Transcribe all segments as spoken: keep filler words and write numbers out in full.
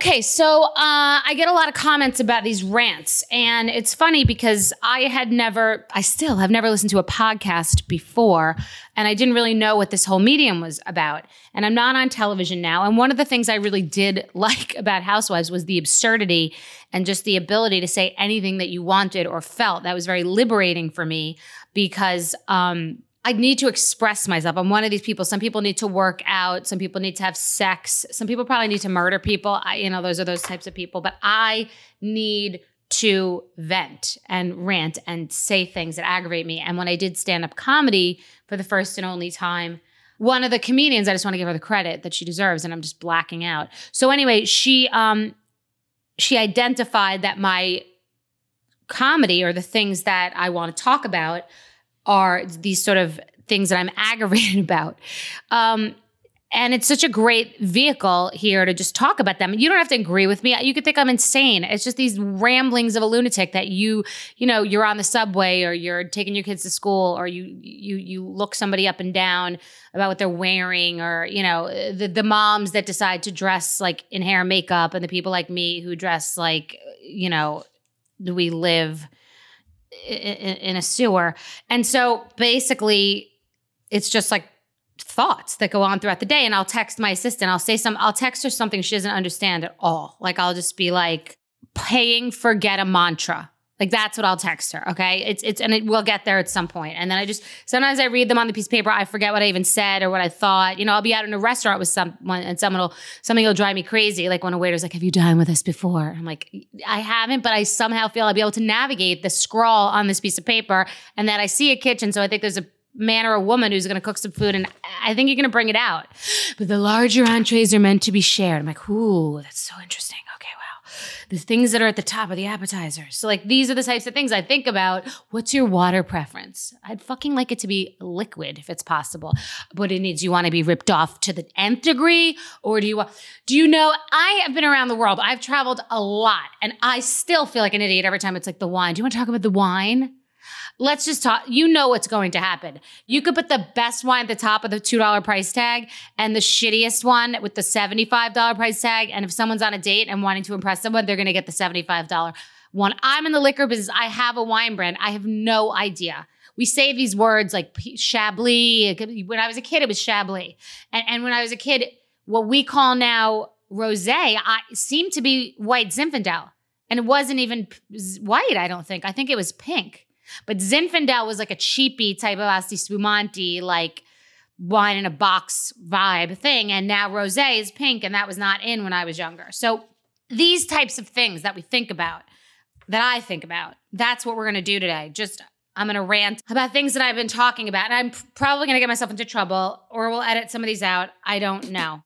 Okay, so uh, I get a lot of comments about these rants, and it's funny because I had never, I still have never listened to a podcast before, and I didn't really know what this whole medium was about. And I'm not on television now, and one of the things I really did like about Housewives was the absurdity and just the ability to say anything that you wanted or felt. That was very liberating for me because um, I need to express myself. I'm one of these people. Some people need to work out. Some people need to have sex. Some people probably need to murder people. I, you know, those are those types of people. But I need to vent and rant and say things that aggravate me. And when I did stand-up comedy for the first and only time, one of the comedians, I just want to give her the credit that she deserves, and I'm just blacking out. So anyway, she um, she identified that my comedy, or the things that I want to talk about, are these sort of things that I'm aggravated about. Um, and it's such a great vehicle here to just talk about them. You don't have to agree with me. You could think I'm insane. It's just these ramblings of a lunatic that you, you know, you're on the subway or you're taking your kids to school, or you you you look somebody up and down about what they're wearing, or, you know, the, the moms that decide to dress like in hair and makeup, and the people like me who dress like, you know, do we live in a sewer. And so basically it's just like thoughts that go on throughout the day. And I'll text my assistant. I'll say some, I'll text her something she doesn't understand at all. Like I'll just be like, paying for get a mantra. Like that's what I'll text her. Okay. It's, it's, and it will get there at some point. And then I just, sometimes I read them on the piece of paper. I forget what I even said or what I thought. You know, I'll be out in a restaurant with someone and someone will, something will drive me crazy. Like when a waiter's like, have you dined with us before? I'm like, I haven't, but I somehow feel I'll be able to navigate the scrawl on this piece of paper, and that I see a kitchen. So I think there's a man or a woman who's going to cook some food, and I think you're going to bring it out. But the larger entrees are meant to be shared. I'm like, ooh, that's so interesting. Okay, wow. The things that are at the top of the appetizers. So like these are the types of things I think about. What's your water preference? I'd fucking like it to be liquid if it's possible. But it needs, you want to be ripped off to the nth degree? Or do you want, do you know, I have been around the world. I've traveled a lot, and I still feel like an idiot every time it's like the wine. Do you want to talk about the wine? Let's just talk. You know what's going to happen. You could put the best wine at the top of the two dollars price tag and the shittiest one with the seventy-five dollars price tag. And if someoe's on a date and wanting to impress someone, they're going to get the seventy-five dollars one. I'm in the liquor business. I have a wine brand. I have no idea. We say these words like Chablis. When I was a kid, it was Chablis. And, and when I was a kid, what we call now rosé, I seemed to be white Zinfandel. And it wasn't even white, I don't think. I think it was pink. But Zinfandel was like a cheapy type of Asti Spumante, like wine in a box vibe thing. And now rosé is pink, and that was not in when I was younger. So these types of things that we think about, that I think about, that's what we're going to do today. Just, I'm going to rant about things that I've been talking about. And I'm probably going to get myself into trouble, or we'll edit some of these out. I don't know.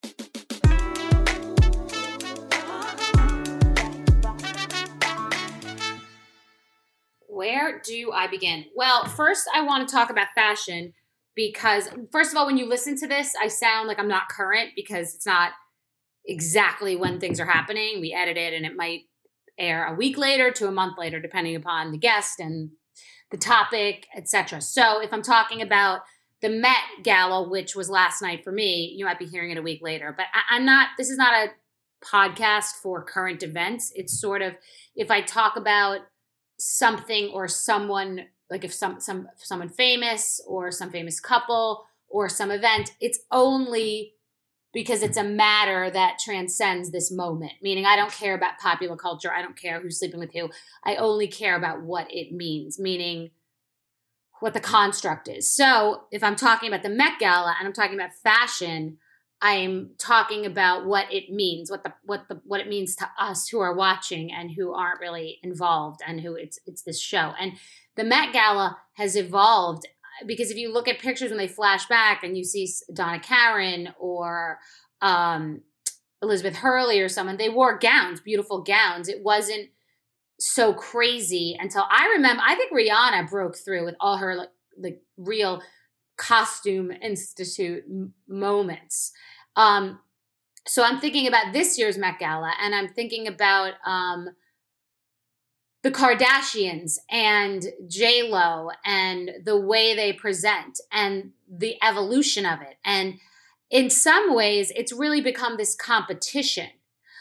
Where do I begin? Well, first I want to talk about fashion because, first of all, when you listen to this, I sound like I'm not current because it's not exactly when things are happening. We edit it and it might air a week later to a month later, depending upon the guest and the topic, et cetera. So if I'm talking about the Met Gala, which was last night for me, you might be hearing it a week later. But I, I'm not, this is not a podcast for current events. It's sort of, if I talk about something or someone, like if some some someone famous or some famous couple or some event, it's only because it's a matter that transcends this moment. Meaning I don't care about popular culture. I don't care who's sleeping with who. I only care about what it means, meaning what the construct is. So if I'm talking about the Met Gala and I'm talking about fashion, I'm talking about what it means, what the what the what it means to us who are watching and who aren't really involved, and who it's it's this show. And the Met Gala has evolved because if you look at pictures when they flash back and you see Donna Karan or um, Elizabeth Hurley or someone, they wore gowns, beautiful gowns. It wasn't so crazy until I remember. I think Rihanna broke through with all her like like real costume institute m- moments. Um, so I'm thinking about this year's Met Gala, and I'm thinking about um, the Kardashians and J-Lo and the way they present and the evolution of it. And in some ways, it's really become this competition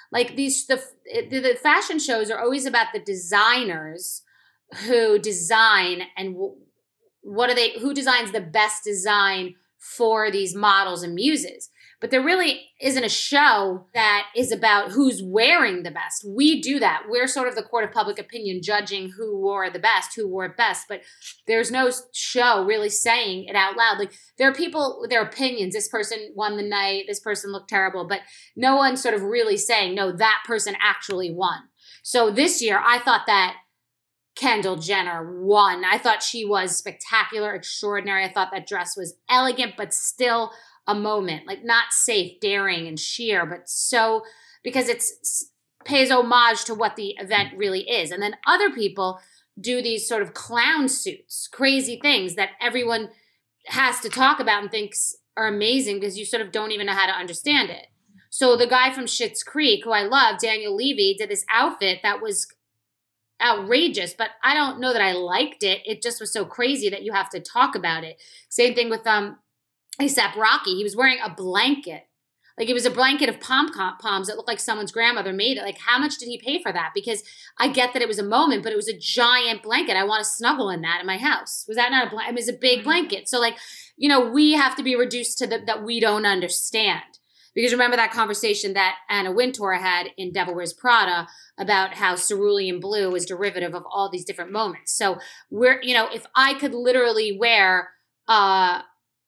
Like these, the, the, the fashion shows are always about the designers who design and what are they, who designs the best design for these models and muses. But there really isn't a show that is about who's wearing the best. We do that. We're sort of the court of public opinion judging who wore the best, who wore it best. But there's no show really saying it out loud. Like there are people with their opinions. This person won the night. This person looked terrible. But no one's sort of really saying, no, that person actually won. So this year, I thought that Kendall Jenner won. I thought she was spectacular, extraordinary. I thought that dress was elegant, but still a moment, like not safe, daring, and sheer, but so, because it's pays homage to what the event really is. And then other people do these sort of clown suits, crazy things that everyone has to talk about and thinks are amazing because you sort of don't even know how to understand it. So the guy from Schitt's Creek, who I love, Daniel Levy, did this outfit that was outrageous, but I don't know that I liked it. It just was so crazy that you have to talk about it. Same thing with um A$AP Rocky. He was wearing a blanket. Like it was a blanket of pom poms that looked like someone's grandmother made it. Like how much did he pay for that? Because I get that it was a moment, but it was a giant blanket. I want to snuggle in that in my house. Was that not a blanket? It was a big blanket. So like, you know, we have to be reduced to the, that we don't understand. Because remember that conversation that Anna Wintour had in Devil Wears Prada about how cerulean blue is derivative of all these different moments. So we're, you know, if I could literally wear, uh,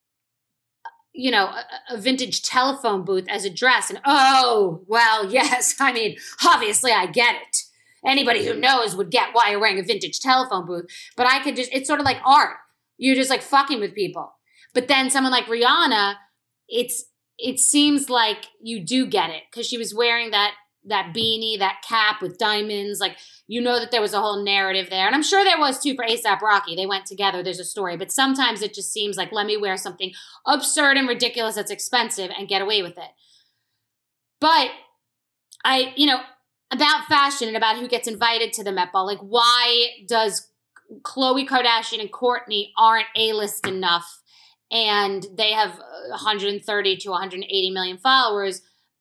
you know, a, a vintage telephone booth as a dress and, oh, well, yes, I mean, obviously I get it. Anybody who knows would get why you're wearing a vintage telephone booth. But I could just, it's sort of like art. You're just like fucking with people. But then someone like Rihanna, it's, it seems like you do get it because she was wearing that that beanie, that cap with diamonds. Like, you know that there was a whole narrative there. And I'm sure there was too for A$AP Rocky. They went together. There's a story. But sometimes it just seems like, let me wear something absurd and ridiculous that's expensive and get away with it. But I, you know, about fashion and about who gets invited to the Met Ball, like why does Khloe Kardashian and Kourtney aren't A-list enough? And they have one hundred thirty to one hundred eighty million followers.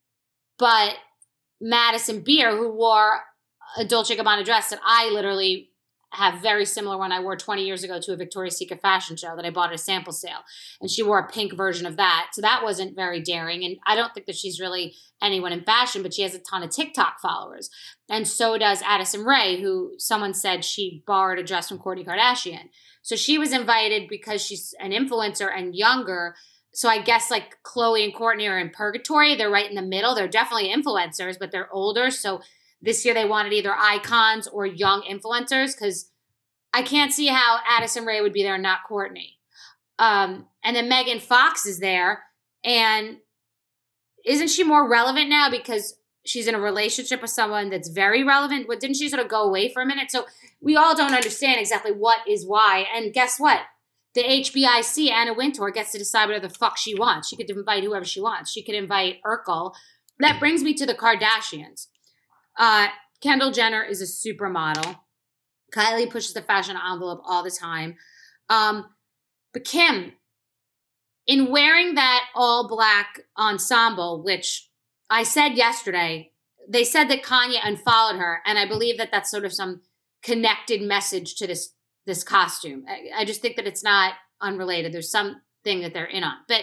But Madison Beer, who wore a Dolce and Gabbana dress that I literally have very similar one I wore twenty years ago to a Victoria's Secret fashion show that I bought at a sample sale. And she wore a pink version of that. So that wasn't very daring. And I don't think that she's really anyone in fashion, but she has a ton of TikTok followers. And so does Addison Rae, who someone said she borrowed a dress from Kourtney Kardashian. So she was invited because she's an influencer and younger. So I guess like Khloe and Kourtney are in purgatory. They're right in the middle. They're definitely influencers, but they're older. So this year they wanted either icons or young influencers because I can't see how Addison Rae would be there and not Kourtney. Um, and then Megan Fox is there. And isn't she more relevant now because she's in a relationship with someone that's very relevant? But didn't she sort of go away for a minute? So we all don't understand exactly what is why. And guess what? The H B I C, Anna Wintour, gets to decide whatever the fuck she wants. She could invite whoever she wants. She could invite Urkel. That brings me to the Kardashians. Uh, Kendall Jenner is a supermodel. Kylie pushes the fashion envelope all the time. Um, but Kim, in wearing that all black ensemble, which I said yesterday, they said that Kanye unfollowed her. And I believe that that's sort of some connected message to this, this costume. I, I just think that it's not unrelated. There's something that they're in on. But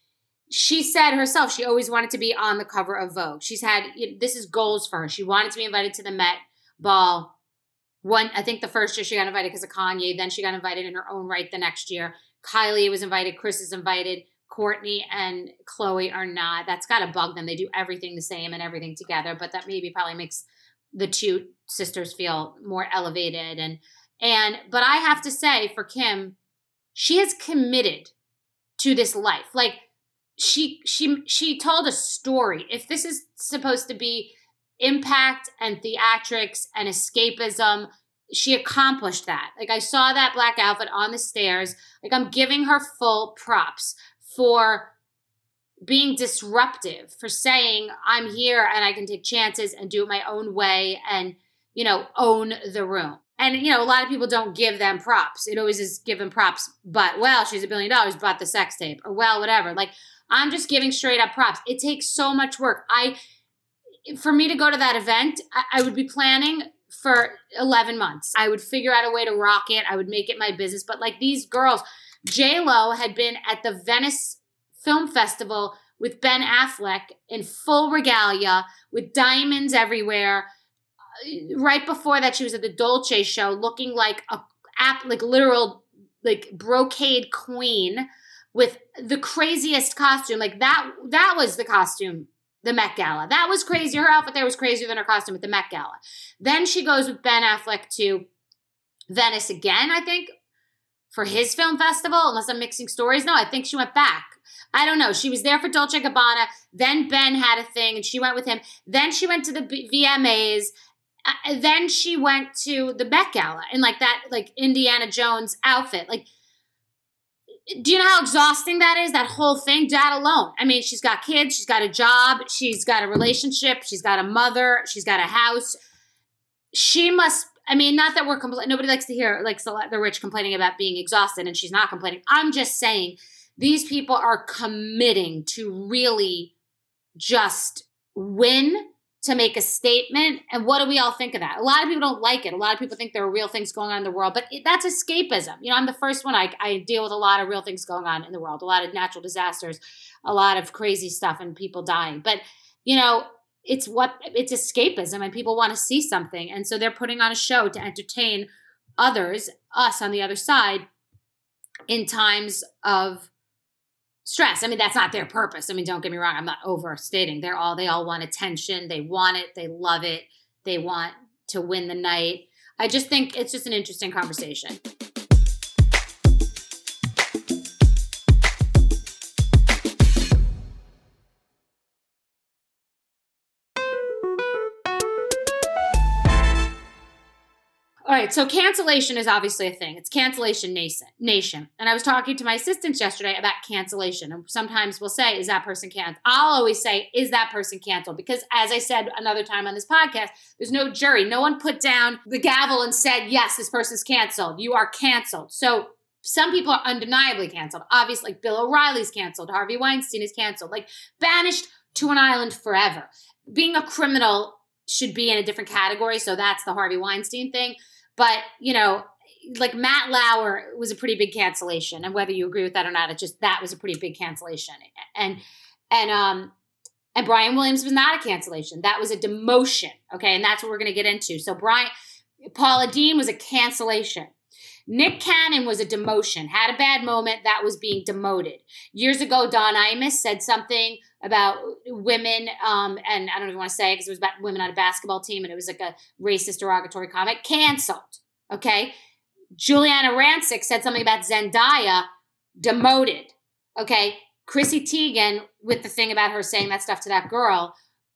she said herself, she always wanted to be on the cover of Vogue. She's had, this is goals for her. She wanted to be invited to the Met Ball. One, I think the first year she got invited because of Kanye. Then she got invited in her own right the next year. Kylie was invited. Kris is invited. Kourtney and Khloe are not. That's got to bug them. They do everything the same and everything together. But that maybe probably makes the two sisters feel more elevated. And, and, but I have to say for Kim, she is committed to this life. Like she, she, she told a story. If this is supposed to be impact and theatrics and escapism, she accomplished that. Like I saw that black outfit on the stairs. Like I'm giving her full props for being disruptive, for saying I'm here and I can take chances and do it my own way and, you know, own the room. And, you know, a lot of people don't give them props. It always is given props, but, well, she's a billion dollars, bought the sex tape, or, well, whatever. Like, I'm just giving straight up props. It takes so much work. I, for me to go to that event, I, I would be planning for eleven months. I would figure out a way to rock it. I would make it my business. But like these girls, J-Lo had been at the Venice Film Festival with Ben Affleck in full regalia with diamonds everywhere. Right before that, she was at the Dolce show looking like a app, like literal like brocade queen with the craziest costume. Like that, that was the costume. The Met Gala. That was crazy. Her outfit there was crazier than her costume at the Met Gala. Then she goes with Ben Affleck to Venice again, I think, for his film festival, unless I'm mixing stories. No, I think she went back. I don't know. She was there for Dolce and Gabbana. Then Ben had a thing, and she went with him. Then she went to the V M As. Uh, then she went to the Met Gala in like that, like Indiana Jones outfit. Like, do you know how exhausting that is? That whole thing, that alone. I mean, she's got kids, she's got a job, she's got a relationship, she's got a mother, she's got a house. She must, I mean, not that we're complaining, nobody likes to hear like the rich complaining about being exhausted, and she's not complaining. I'm just saying these people are committing to really just win, to make a statement. And what do we all think of that? A lot of people don't like it. A lot of people think there are real things going on in the world, but it, that's escapism. You know, I'm the first one. I, I deal with a lot of real things going on in the world, a lot of natural disasters, a lot of crazy stuff and people dying. But, you know, it's what it's escapism and people want to see something. And so they're putting on a show to entertain others, us on the other side, in times of stress. I mean, that's not their purpose. I mean, don't get me wrong. I'm not overstating. They're all, they all want attention. They want it. They love it. They want to win the night. I just think it's just an interesting conversation. All right, so cancellation is obviously a thing. It's cancellation nation. And I was talking to my assistants yesterday about cancellation. And sometimes we'll say, is that person canceled? I'll always say, is that person canceled? Because as I said another time on this podcast, there's no jury. No one put down the gavel and said, yes, this person's canceled. You are canceled. So some people are undeniably canceled. Obviously, like Bill O'Reilly's canceled. Harvey Weinstein is canceled. Like banished to an island forever. Being a criminal should be in a different category. So that's the Harvey Weinstein thing. But, you know, like Matt Lauer was a pretty big cancellation. And whether you agree with that or not, it just, that was a pretty big cancellation. And, and, um, and Brian Williams was not a cancellation. That was a demotion. Okay. And that's what we're going to get into. So Brian, Paula Deen was a cancellation. Nick Cannon was a demotion, had a bad moment, that was being demoted. Years ago, Don Imus said something about women, um, and I don't even want to say it because it was about women on a basketball team, and it was like a racist, derogatory comment. Canceled, okay? Juliana Rancic said something about Zendaya, demoted, okay? Chrissy Teigen, with the thing about her saying that stuff to that girl,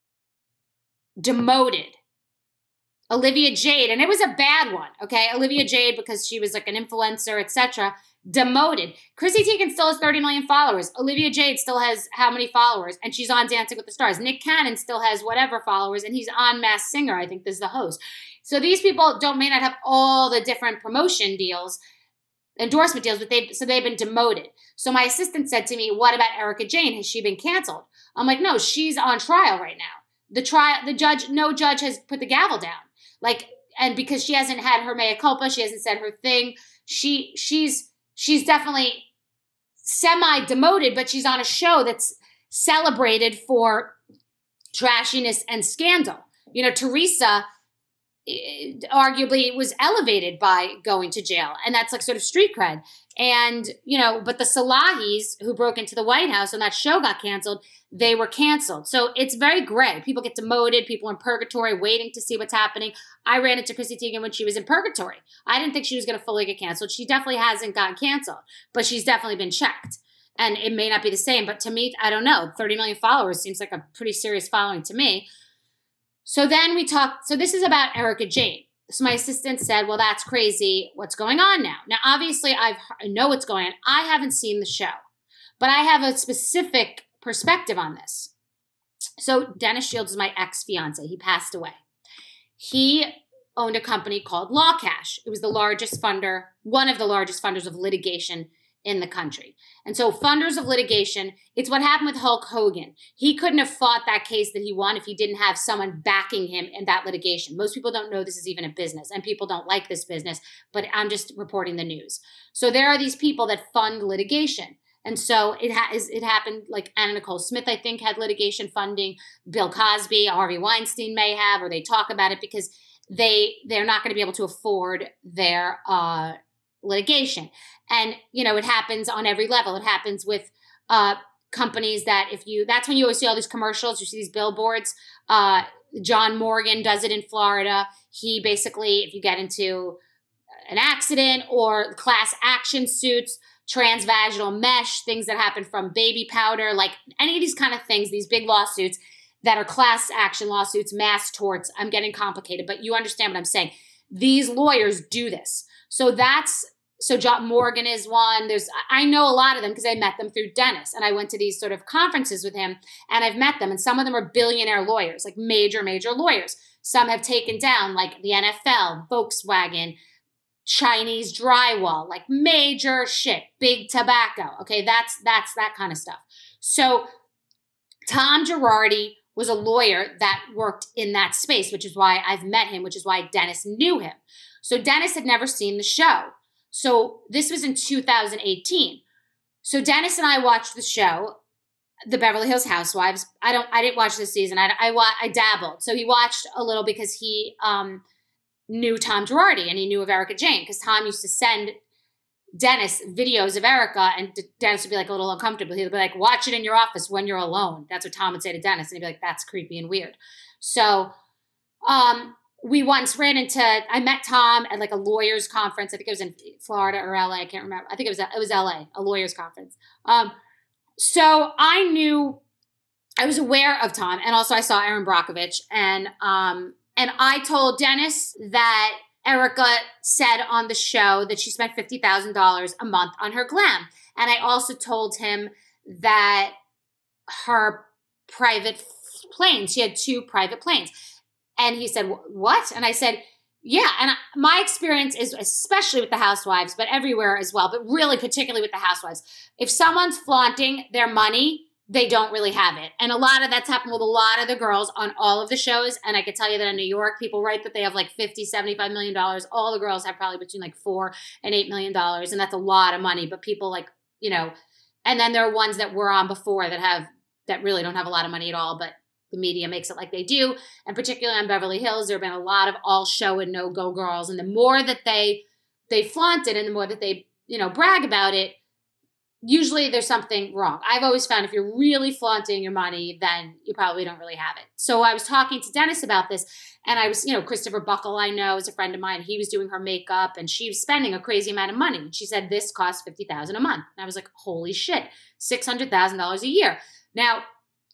demoted. Olivia Jade, and it was a bad one, okay? Olivia Jade, because she was like an influencer, et cetera, demoted. Chrissy Teigen still has thirty million followers. Olivia Jade still has how many followers? And she's on Dancing with the Stars. Nick Cannon still has whatever followers, and he's on Masked Singer, I think, is the host. So these people don't may not have all the different promotion deals, endorsement deals, but they so they've been demoted. So my assistant said to me, what about Erika Jayne? Has she been canceled? I'm like, no, she's on trial right now. The trial, the judge, no judge has put the gavel down. Like, and because she hasn't had her mea culpa, she hasn't said her thing. She, she's, she's definitely semi-demoted, but she's on a show that's celebrated for trashiness and scandal. You know, Teresa arguably was elevated by going to jail, and that's like sort of street cred. And, you know, but the Salahis who broke into the White House and that show got canceled, they were canceled. So it's very gray. People get demoted, people in purgatory waiting to see what's happening. I ran into Chrissy Teigen when she was in purgatory. I didn't think she was going to fully get canceled. She definitely hasn't gotten canceled, but she's definitely been checked. And it may not be the same, but to me, I don't know. thirty million followers seems like a pretty serious following to me. So then we talked, so this is about Erika Jayne. So my assistant said, well, that's crazy. What's going on now? Now, obviously, I've, I know what's going on. I haven't seen the show, but I have a specific perspective on this. So Dennis Shields is my ex-fiance. He passed away. He owned a company called Law Cash. It was the largest funder, one of the largest funders of litigation in the country. And so funders of litigation, it's what happened with Hulk Hogan. He couldn't have fought that case that he won if he didn't have someone backing him in that litigation. Most people don't know this is even a business, and people don't like this business, but I'm just reporting the news. So there are these people that fund litigation. And so it has it happened, like Anna Nicole Smith, I think, had litigation funding. Bill Cosby, Harvey Weinstein may have, or they talk about it because they, they're not going to be able to afford their uh, litigation. And, you know, it happens on every level. It happens with uh, companies that if you, that's when you always see all these commercials, you see these billboards. Uh, John Morgan does it in Florida. He basically, if you get into an accident or class action suits, transvaginal mesh, things that happen from baby powder, like any of these kind of things, these big lawsuits that are class action lawsuits, mass torts. I'm getting complicated, but you understand what I'm saying. These lawyers do this. So that's, so John Morgan is one. There's, I know a lot of them because I met them through Dennis, and I went to these sort of conferences with him, and I've met them, and some of them are billionaire lawyers, like major, major lawyers. Some have taken down like the N F L, Volkswagen, Chinese drywall, like major shit, big tobacco. Okay, that's that's that kind of stuff. So Tom Girardi was a lawyer that worked in that space, which is why I've met him, which is why Dennis knew him. So Dennis had never seen the show. So this was in two thousand eighteen. So Dennis and I watched the show, The Beverly Hills Housewives. I don't, I didn't watch this season. I, I, I dabbled. So he watched a little because he, um, knew Tom Girardi and he knew of Erika Jayne because Tom used to send Dennis videos of Erika, and Dennis would be like a little uncomfortable. He'd be like, watch it in your office when you're alone. That's what Tom would say to Dennis. And he'd be like, that's creepy and weird. So um, we once ran into, I met Tom at like a lawyers conference. I think it was in Florida or L A. I can't remember. I think it was, it was L A, a lawyers conference. Um, so I knew, I was aware of Tom, and also I saw Erin Brockovich, and um, And I told Dennis that Erika said on the show that she spent fifty thousand dollars a month on her glam. And I also told him that her private planes, she had two private planes. And he said, what? And I said, yeah. And my experience is, especially with the housewives, but everywhere as well, but really particularly with the housewives, if someone's flaunting their money, they don't really have it. And a lot of that's happened with a lot of the girls on all of the shows. And I could tell you that in New York, people write that they have like fifty, seventy-five million dollars. All the girls have probably between like four and eight million dollars. And that's a lot of money. But people like, you know, and then there are ones that were on before that have, that really don't have a lot of money at all, but the media makes it like they do. And particularly on Beverly Hills, there have been a lot of all show and no go girls. And the more that they, they flaunt it and the more that they, you know, brag about it, usually there's something wrong. I've always found if you're really flaunting your money, then you probably don't really have it. So I was talking to Dennis about this, and I was, you know, Christopher Buckle, I know, is a friend of mine. He was doing her makeup, and she was spending a crazy amount of money. And she said, this costs fifty thousand dollars a month. And I was like, holy shit, six hundred thousand dollars a year. Now,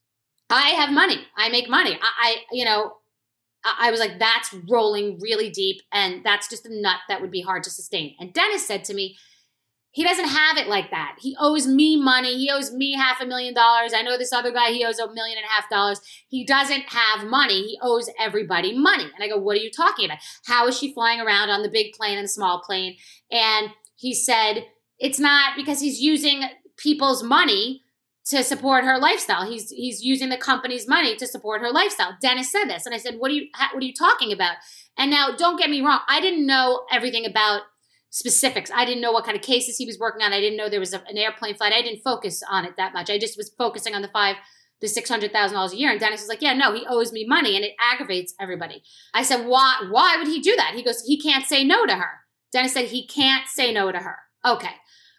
I have money. I make money. I, I you know, I, I was like, that's rolling really deep, and that's just a nut that would be hard to sustain. And Dennis said to me, he doesn't have it like that. He owes me money. He owes me half a million dollars. I know this other guy, he owes a million and a half dollars. He doesn't have money. He owes everybody money. And I go, what are you talking about? How is she flying around on the big plane and the small plane? And he said, it's not because he's using people's money to support her lifestyle. He's he's using the company's money to support her lifestyle. Dennis said this. And I said, what are you, what are you talking about? And now, don't get me wrong. I didn't know everything about specifics. I didn't know what kind of cases he was working on. I didn't know there was a, an airplane flight. I didn't focus on it that much. I just was focusing on the five, the six hundred thousand dollars a year. And Dennis was like, yeah, no, he owes me money, and it aggravates everybody. I said, why, why would he do that? He goes, he can't say no to her. Dennis said he can't say no to her. Okay.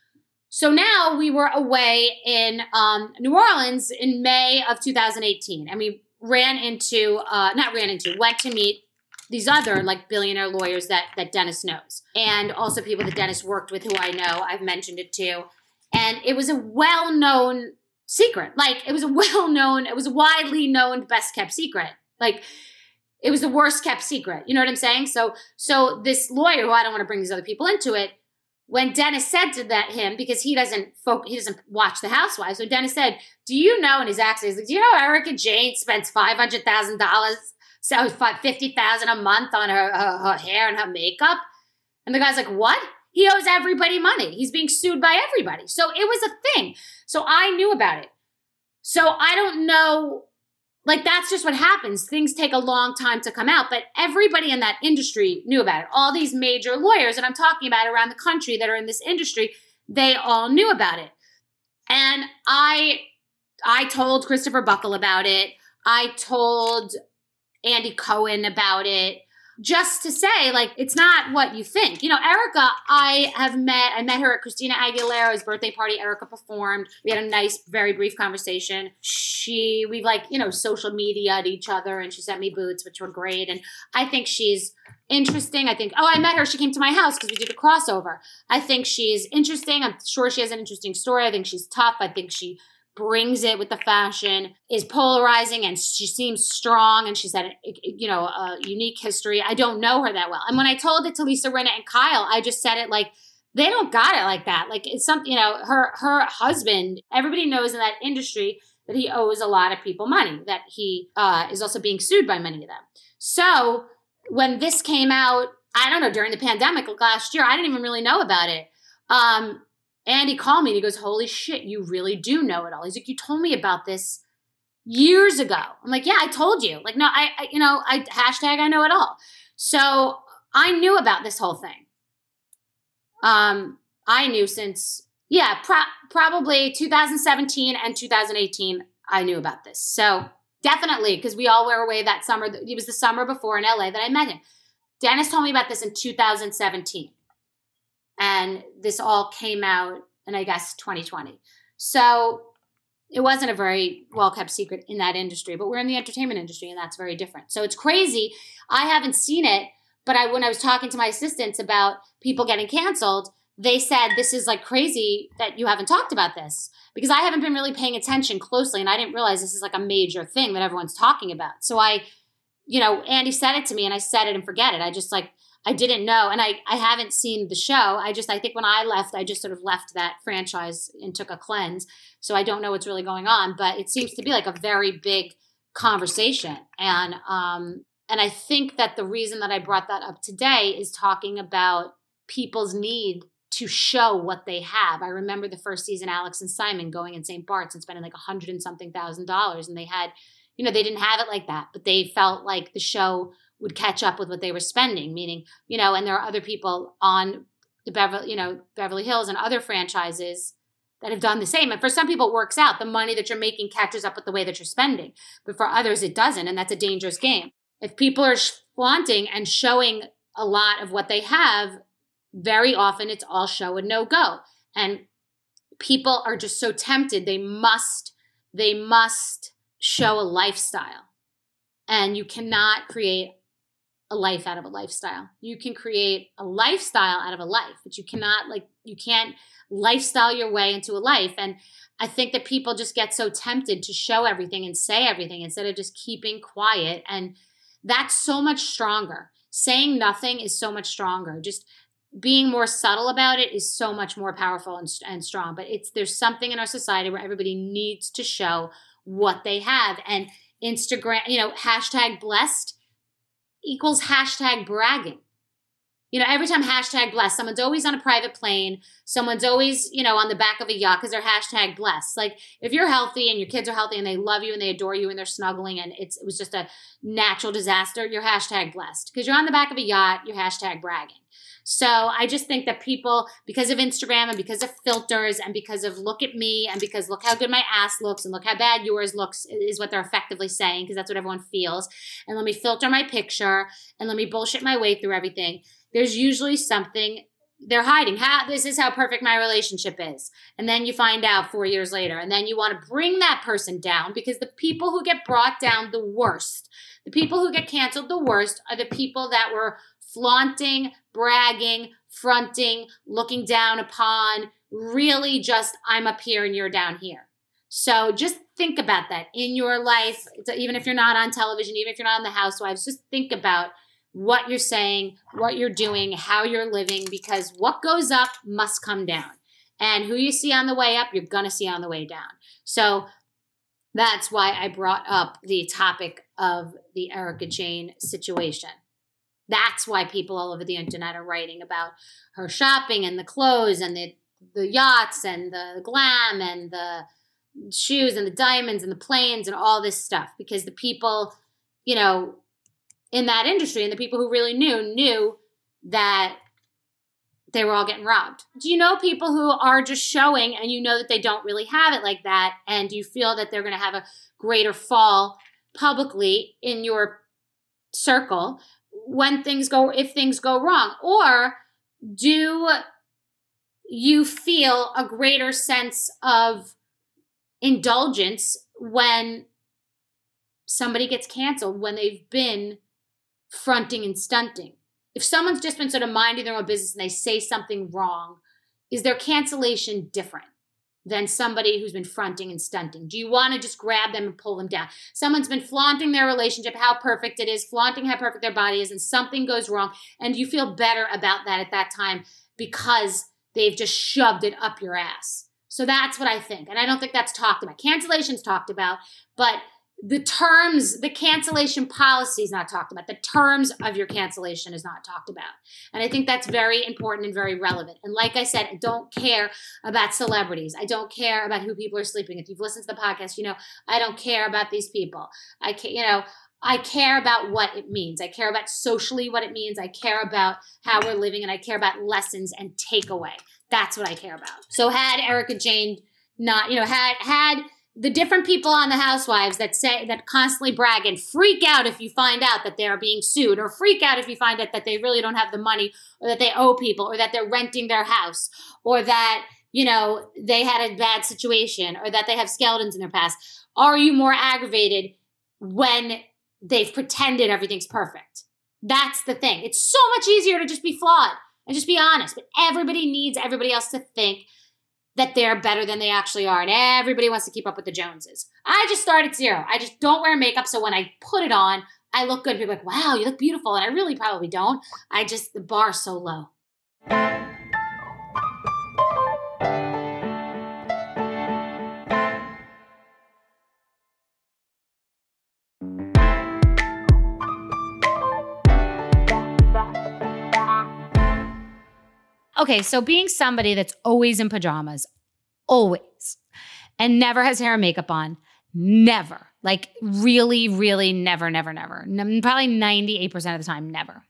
So now we were away in um, New Orleans in May of two thousand eighteen. And we ran into, uh, not ran into, went to meet these other like billionaire lawyers that that Dennis knows, and also people that Dennis worked with who I know. I've mentioned it too. And it was a well-known secret. Like it was a well-known, it was a widely known, best kept secret. Like it was the worst kept secret. You know what I'm saying? So so this lawyer, who I don't want to bring these other people into it, when Dennis said to that him, because he doesn't folk, he doesn't watch The Housewives. So Dennis said, do you know, and his accent is like, do you know Erika Jayne spends five hundred thousand dollars? So fifty thousand dollars a month on her, her, her hair and her makeup. And the guy's like, what? He owes everybody money. He's being sued by everybody. So it was a thing. So I knew about it. So I don't know, like that's just what happens. Things take a long time to come out, but everybody in that industry knew about it. All these major lawyers that I'm talking about around the country that are in this industry, they all knew about it. And I I told Christopher Buckle about it. I told Andy Cohen about it. Just to say, like, it's not what you think. You know, Erica, I have met, I met her at Christina Aguilera's birthday party. Erica performed. We had a nice, very brief conversation. She, we've like, you know, social media'd each other and she sent me boots, which were great. And I think she's interesting. I think, oh, I met her. She came to my house because we did a crossover. I think she's interesting. I'm sure she has an interesting story. I think she's tough. I think she brings it with the fashion, is polarizing, and she seems strong, and she's had, a, you know, a unique history. I don't know her that well. And when I told it to Lisa Rinna and Kyle, I just said it like, they don't got it like that. Like it's something, you know, her, her husband, everybody knows in that industry that he owes a lot of people money, that he uh, is also being sued by many of them. So when this came out, I don't know, during the pandemic last year, I didn't even really know about it. Um, Andy called me and he goes, holy shit, you really do know it all. He's like, you told me about this years ago. I'm like, yeah, I told you. Like, no, I, I you know, I hashtag I know it all. So I knew about this whole thing. Um, I knew since, yeah, pro- probably two thousand seventeen and two thousand eighteen, I knew about this. So definitely, because we all were away that summer. It was the summer before in L A that I met him. Dennis told me about this in two thousand seventeen. And this all came out in, I guess, twenty twenty. So it wasn't a very well-kept secret in that industry, but we're in the entertainment industry, and that's very different. So it's crazy. I haven't seen it, but I when I was talking to my assistants about people getting canceled, they said, this is like crazy that you haven't talked about this, because I haven't been really paying attention closely, and I didn't realize this is like a major thing that everyone's talking about. So I, you know, Andy said it to me, and I said it and forget it. I just like, I didn't know. And I, I haven't seen the show. I just, I think when I left, I just sort of left that franchise and took a cleanse. So I don't know what's really going on, but it seems to be like a very big conversation. And, um, and I think that the reason that I brought that up today is talking about people's need to show what they have. I remember the first season, Alex and Simon going in Saint Bart's and spending like a hundred and something thousand dollars. And they had, you know, they didn't have it like that, but they felt like the show would catch up with what they were spending, meaning, you know, and there are other people on the Beverly, you know, Beverly Hills and other franchises that have done the same. And for some people, it works out. The money that you're making catches up with the way that you're spending. But for others, it doesn't. And that's a dangerous game. If people are flaunting and showing a lot of what they have, very often it's all show and no go. And people are just so tempted. They must, they must show a lifestyle. And you cannot create a life out of a lifestyle. You can create a lifestyle out of a life, but you cannot, like, you can't lifestyle your way into a life. And I think that people just get so tempted to show everything and say everything instead of just keeping quiet. And that's so much stronger. Saying nothing is so much stronger. Just being more subtle about it is so much more powerful and, and strong. But it's, there's something in our society where everybody needs to show what they have. And Instagram, you know, hashtag blessed equals hashtag bragging. You know, every time hashtag blessed, someone's always on a private plane. Someone's always, you know, on the back of a yacht because they're hashtag blessed. Like if you're healthy and your kids are healthy and they love you and they adore you and they're snuggling and it's, it was just a natural disaster, you're hashtag blessed. Because you're on the back of a yacht, you're hashtag bragging. So I just think that people, because of Instagram and because of filters and because of look at me and because look how good my ass looks and look how bad yours looks is what they're effectively saying because that's what everyone feels. And let me filter my picture and let me bullshit my way through everything. There's usually something they're hiding. How this is how perfect my relationship is. And then you find out four years later. And then you want to bring that person down because the people who get brought down the worst, the people who get canceled the worst are the people that were flaunting, bragging, fronting, looking down upon, really just I'm up here and you're down here. So just think about that in your life, even if you're not on television, even if you're not on The Housewives, just think about what you're saying, what you're doing, how you're living, because what goes up must come down. And who you see on the way up, you're going to see on the way down. So that's why I brought up the topic of the Erika Jayne situation. That's why people all over the internet are writing about her shopping and the clothes and the, the yachts and the glam and the shoes and the diamonds and the planes and all this stuff. Because the people, you know, in that industry and the people who really knew, knew that they were all getting robbed. Do you know people who are just showing and you know that they don't really have it like that, and you feel that they're going to have a greater fall publicly in your circle when things go, if things go wrong? Or do you feel a greater sense of indulgence when somebody gets canceled, when they've been fronting and stunting? If someone's just been sort of minding their own business and they say something wrong, is their cancellation different than somebody who's been fronting and stunting? Do you want to just grab them and pull them down? Someone's been flaunting their relationship, how perfect it is, flaunting how perfect their body is, and something goes wrong, and you feel better about that at that time because they've just shoved it up your ass. So that's what I think. And I don't think that's talked about. Cancellation's talked about, but the terms, the cancellation policy is not talked about. The terms of your cancellation is not talked about. And I think that's very important and very relevant. And like I said, I don't care about celebrities. I don't care about who people are sleeping with. If you've listened to the podcast, you know, I don't care about these people. I can, you know, I care about what it means. I care about socially what it means. I care about how we're living, and I care about lessons and takeaway. That's what I care about. So had Erika Jayne not, you know, had, had, the different people on the Housewives that say, that constantly brag and freak out if you find out that they're being sued, or freak out if you find out that they really don't have the money, or that they owe people, or that they're renting their house, or that, you know, they had a bad situation, or that they have skeletons in their past. Are you more aggravated when they've pretended everything's perfect? That's the thing. It's so much easier to just be flawed and just be honest, but everybody needs everybody else to think that they're better than they actually are. And everybody wants to keep up with the Joneses. I just start at zero. I just don't wear makeup. So when I put it on, I look good. People are like, wow, you look beautiful. And I really probably don't. I just, the bar's so low. Okay, so being somebody that's always in pajamas, always, and never has hair and makeup on, never, like really, really never, never, never, probably ninety-eight percent of the time, never.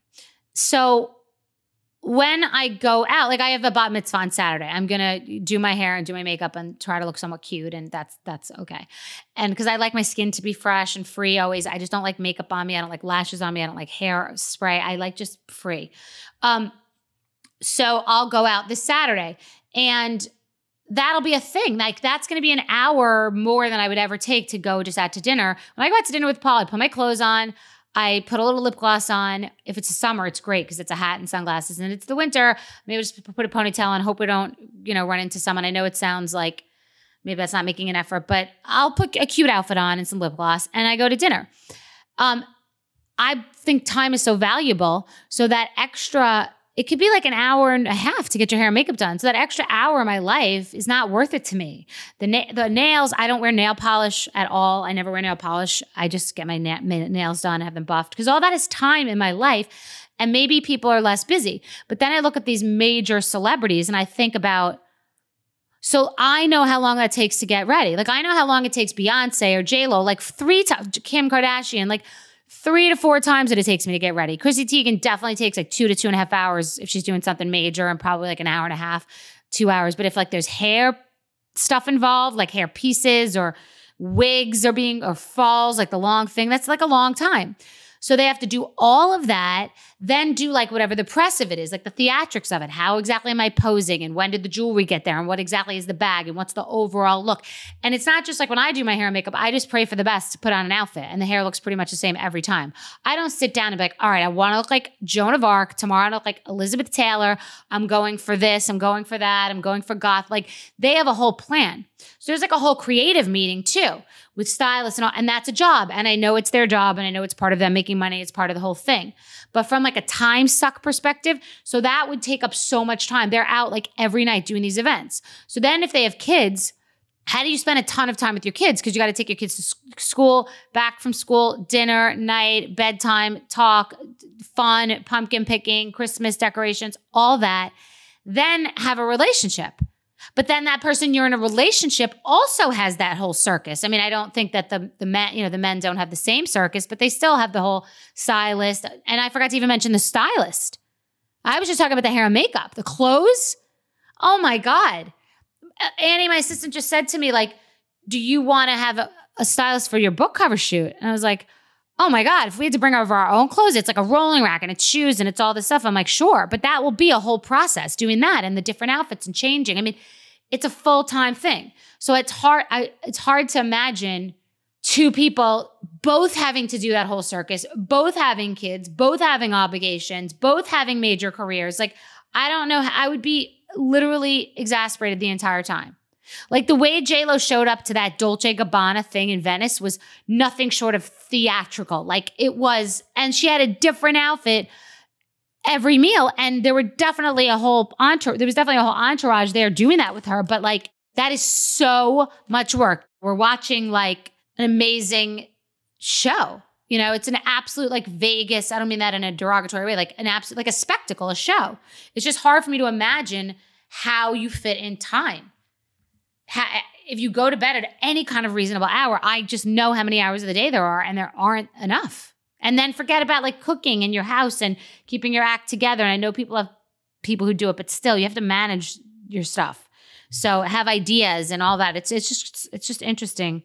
So when I go out, like I have a bat mitzvah on Saturday, I'm going to do my hair and do my makeup and try to look somewhat cute, and that's that's okay. And because I like my skin to be fresh and free always, I just don't like makeup on me, I don't like lashes on me, I don't like hair spray, I like just free. Um, So I'll go out this Saturday, and that'll be a thing. Like that's going to be an hour more than I would ever take to go just out to dinner. When I go out to dinner with Paul, I put my clothes on. I put a little lip gloss on. If it's the summer, it's great because it's a hat and sunglasses. And it's the winter, maybe I'll just put a ponytail on. Hope we don't, you know, run into someone. I know it sounds like maybe that's not making an effort, but I'll put a cute outfit on and some lip gloss, and I go to dinner. Um, I think time is so valuable, so that extra. It could be like an hour and a half to get your hair and makeup done. So that extra hour of my life is not worth it to me. The na- the nails, I don't wear nail polish at all. I never wear nail polish. I just get my, na- my nails done, have them buffed, because all that is time in my life. And maybe people are less busy. But then I look at these major celebrities and I think about, so I know how long that takes to get ready. Like I know how long it takes Beyonce or J-Lo, like three times, Kim Kardashian, like three to four times that it takes me to get ready. Chrissy Teigen definitely takes like two to two and a half hours if she's doing something major, and probably like an hour and a half, two hours. But if like there's hair stuff involved, like hair pieces or wigs are being, or falls, like the long thing, that's like a long time. So they have to do all of that, then do like whatever the press of it is, like the theatrics of it. How exactly am I posing, and when did the jewelry get there, and what exactly is the bag, and what's the overall look? And it's not just like when I do my hair and makeup, I just pray for the best to put on an outfit, and the hair looks pretty much the same every time. I don't sit down and be like, all right, I want to look like Joan of Arc. Tomorrow I look like Elizabeth Taylor. I'm going for this. I'm going for that. I'm going for goth. Like they have a whole plan. So there's like a whole creative meeting too with stylists and all, and that's a job. And I know it's their job, and I know it's part of them making money. It's part of the whole thing. But from like a time suck perspective, so that would take up so much time. They're out like every night doing these events. So then if they have kids, How do you spend a ton of time with your kids? Because you got to take your kids to school, back from school, dinner, night, bedtime, talk, fun, pumpkin picking, Christmas decorations, all that. Then have a relationship. But then that person you're in a relationship also has that whole circus. I mean, I don't think that the the men, you know, the men don't have the same circus, but they still have the whole stylist. And I forgot to even mention the stylist. I was just talking about the hair and makeup, the clothes. Oh my God. Annie, my assistant, just said to me, like, do you want to have a, a stylist for your book cover shoot? And I was like, oh my God, if we had to bring over our own clothes, it's like a rolling rack and it's shoes and it's all this stuff. I'm like, sure, but that will be a whole process doing that and the different outfits and changing. I mean, it's a full-time thing. So it's hard, I, it's hard to imagine two people both having to do that whole circus, both having kids, both having obligations, both having major careers. Like, I don't know, I would be literally exasperated the entire time. Like the way J-Lo showed up to that Dolce Gabbana thing in Venice was nothing short of theatrical. Like it was, and she had a different outfit every meal. And there were definitely a whole entourage, there was definitely a whole entourage there doing that with her. But like, that is so much work. We're watching like an amazing show. You know, it's an absolute like Vegas. I don't mean that in a derogatory way, like an absolute, like a spectacle, a show. It's just hard for me to imagine how you fit in time. How, if you go to bed at any kind of reasonable hour, I just know how many hours of the day there are and there aren't enough. And then forget about like cooking in your house and keeping your act together. And I know people have people who do it, but still you have to manage your stuff. So have ideas and all that. It's it's just it's just interesting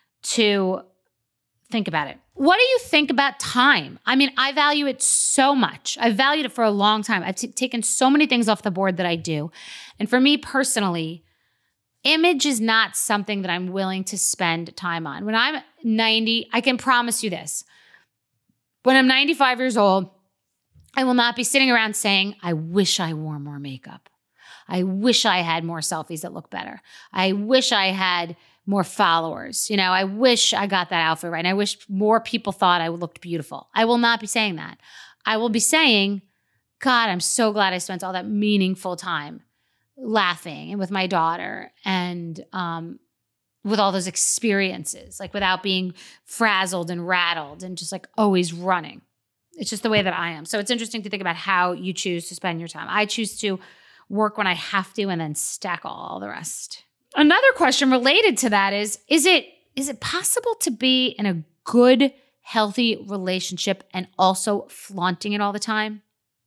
to think about it. What do you think about time? I mean, I value it so much. I've valued it for a long time. I've t- taken so many things off the board that I do. And for me personally, image is not something that I'm willing to spend time on. When I'm ninety, I can promise you this. When I'm ninety-five years old, I will not be sitting around saying, I wish I wore more makeup. I wish I had more selfies that look better. I wish I had more followers. You know, I wish I got that outfit right. And I wish more people thought I looked beautiful. I will not be saying that. I will be saying, God, I'm so glad I spent all that meaningful time laughing and with my daughter and um, with all those experiences, like without being frazzled and rattled and just like always running. It's just the way that I am. So it's interesting to think about how you choose to spend your time. I choose to work when I have to and then stack all the rest. Another question related to that is, is it is it possible to be in a good, healthy relationship and also flaunting it all the time?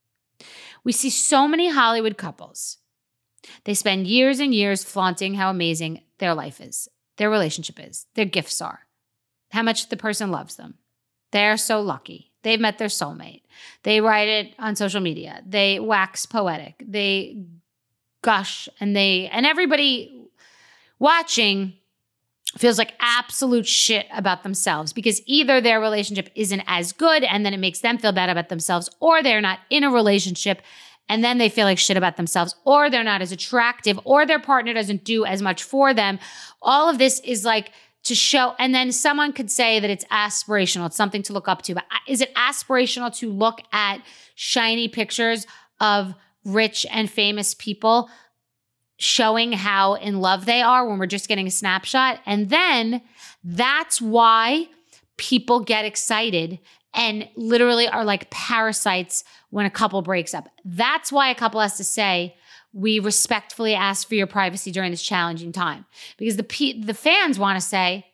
We see so many Hollywood couples. They spend years and years flaunting how amazing their life is, their relationship is, their gifts are, how much the person loves them. They're so lucky. They've met their soulmate. They write it on social media. They wax poetic. They gush and they, and everybody watching feels like absolute shit about themselves because either their relationship isn't as good and then it makes them feel bad about themselves, or they're not in a relationship and then they feel like shit about themselves, or they're not as attractive, or their partner doesn't do as much for them. All of this is like to show, and then someone could say that it's aspirational. It's something to look up to. But is it aspirational to look at shiny pictures of rich and famous people showing how in love they are when we're just getting a snapshot? And then that's why people get excited and literally are like parasites when a couple breaks up. That's why a couple has to say, we respectfully ask for your privacy during this challenging time. Because the P- the fans want to say,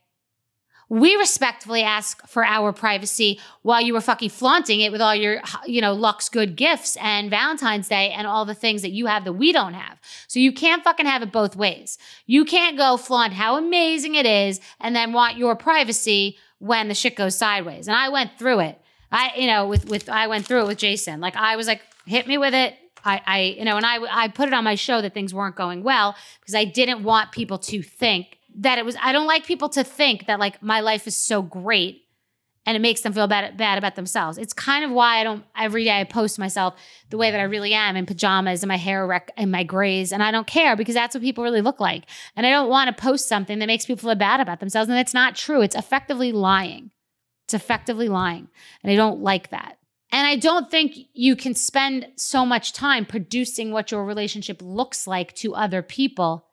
we respectfully ask for our privacy while you were fucking flaunting it with all your, you know, Lux Good gifts and Valentine's Day and all the things that you have that we don't have. So you can't fucking have it both ways. You can't go flaunt how amazing it is and then want your privacy when the shit goes sideways. And I went through it. I, you know, with, with, I went through it with Jason. Like I was like, hit me with it. I, I, you know, and I, I put it on my show that things weren't going well because I didn't want people to think that it was, I don't like people to think that like my life is so great and it makes them feel bad, bad about themselves. It's kind of why I don't, every day I post myself the way that I really am in pajamas and my hair wreck and my grays. And I don't care because that's what people really look like. And I don't want to post something that makes people feel bad about themselves. And that's not true. It's effectively lying. It's effectively lying. And I don't like that. And I don't think you can spend so much time producing what your relationship looks like to other people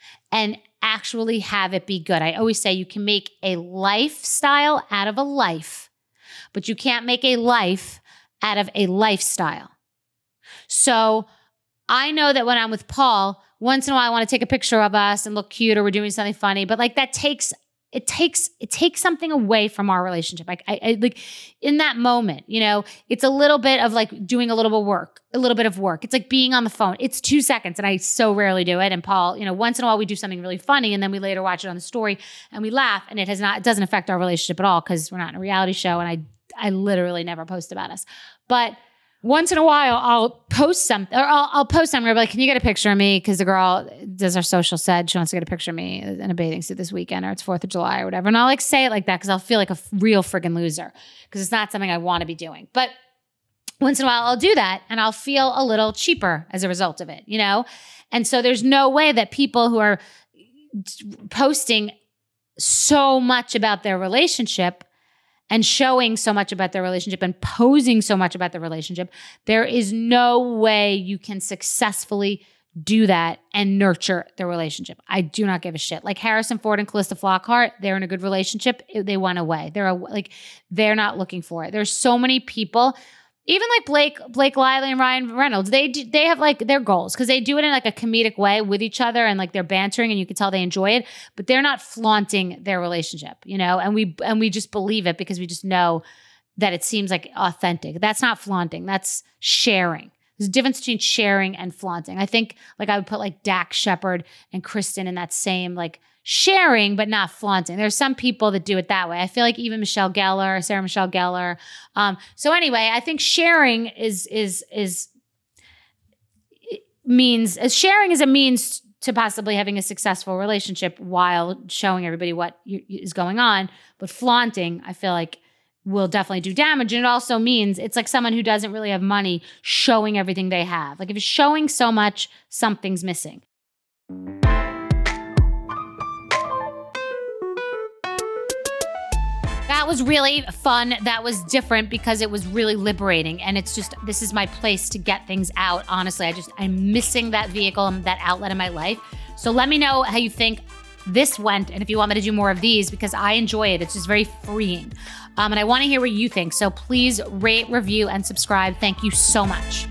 and actually have it be good. I always say you can make a lifestyle out of a life, but you can't make a life out of a lifestyle. So I know that when I'm with Paul, once in a while I want to take a picture of us and look cute or we're doing something funny, but like that takes It takes it takes something away from our relationship. Like I, I like in that moment, you know, it's a little bit of like doing a little bit of work, a little bit of work. It's like being on the phone. It's two seconds, and I so rarely do it. And Paul, you know, once in a while we do something really funny, and then we later watch it on the story and we laugh, and it has not it doesn't affect our relationship at all because we're not in a reality show, and I I literally never post about us, but. Once in a while, I'll post something, or I'll, I'll post something. I'll be like, can you get a picture of me? Because the girl does our social said she wants to get a picture of me in a bathing suit this weekend, or it's fourth of July or whatever. And I'll like say it like that because I'll feel like a real friggin' loser because it's not something I want to be doing. But once in a while, I'll do that and I'll feel a little cheaper as a result of it, you know? And so there's no way that people who are posting so much about their relationship and showing so much about their relationship and posing so much about their relationship, there is no way you can successfully do that and nurture the relationship. I do not give a shit. Like Harrison Ford and Calista Flockhart, they're in a good relationship. They went away. They're a, like, they're not looking for it. There's so many people, even like Blake, Blake Lively and Ryan Reynolds, they do, they have like their goals because they do it in like a comedic way with each other and like they're bantering and you can tell they enjoy it, but they're not flaunting their relationship, you know? And we, and we just believe it because we just know that it seems like authentic. That's not flaunting. That's sharing. There's a difference between sharing and flaunting. I think like I would put like Dax Shepard and Kristen in that same like sharing, but not flaunting. There's some people that do it that way. I feel like even Michelle Gellar, Sarah Michelle Gellar. Um, so anyway, I think sharing is is is means sharing is a means to possibly having a successful relationship while showing everybody what you, is going on. But flaunting, I feel like, will definitely do damage. And it also means it's like someone who doesn't really have money showing everything they have. Like if it's showing so much, something's missing. That was really fun. That was different because it was really liberating. And it's just, this is my place to get things out. Honestly, I just, I'm missing that vehicle and that outlet in my life. So let me know how you think this went and if you want me to do more of these because I enjoy it. It's just very freeing. Um, and I want to hear what you think. So please rate, review, and subscribe. Thank you so much.